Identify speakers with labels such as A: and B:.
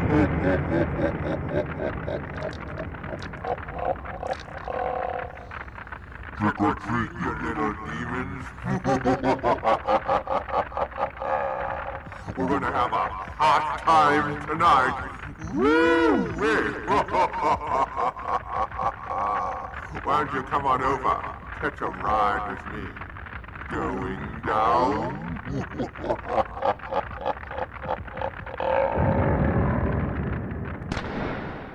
A: Trick or treat, you little demons. We're gonna have a hot time tonight. Woo-wee! Why don't you come on over, catch a ride with me? Going down?